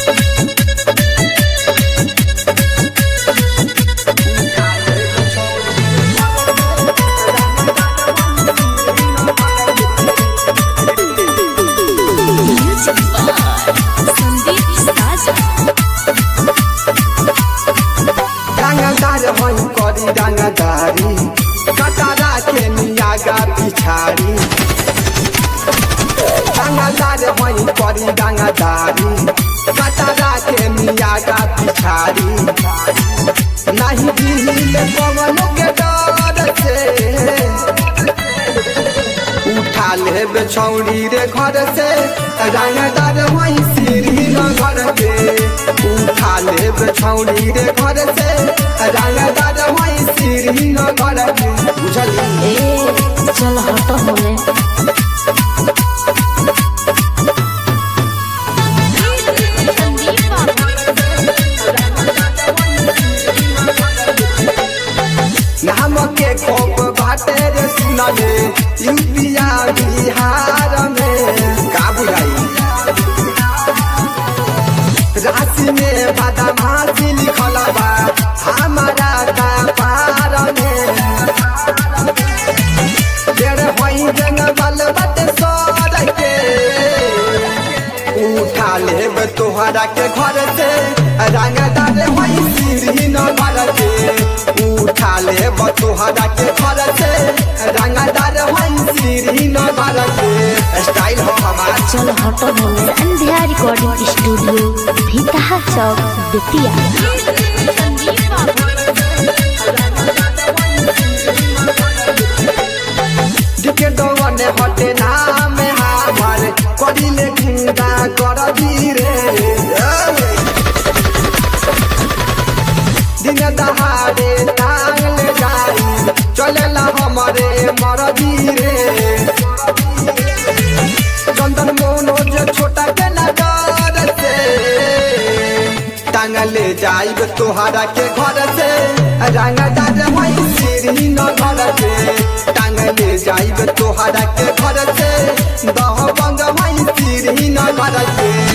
डांगादारी कटारा के मियागा पिछाड़ी डांगादार वही करी डांगादारी कटारा के मियागा पिछाड़ी नहीं दिल पवन के डर से उठा ले बेछौड़ी रे घर से डांगादार वही सीढ़ी न घर के उठा ले बेछौड़ी रे घर से डांगादार वही सीढ़ी न घर के बुझली चल हट होले नाम के खोप बाटे रे सुनले यूपिया बिहार में का बुझाई राशि में बदमाशी लिखल बा हमारा का पार में डेढ़ होई जंगल बट सर के उठा लेब तोहरा के घर से रंगदार होई सीढ़ी न घर के उठा लेब तोहरा के घर से रंगदार होई सीढ़ी न घर के स्टाइल हो हमार चल हट होले संध्या रिकॉर्डिंग स्टूडियो भीतहा चौक बेतिया दिखे दौने हटे नाम हमार करिले घुंगा कर धीरे दिन दहाड़े टांग ले जाई चलेला हमारे मर धीरे चंदन मोनोज छोटा के नगर से टांग ले जाइब तोहरा के घर से रंगदार वही सीढ़ी न घर के टांग ले जाइब तोहरा के घर से दह बंग वही सीढ़ी न घर के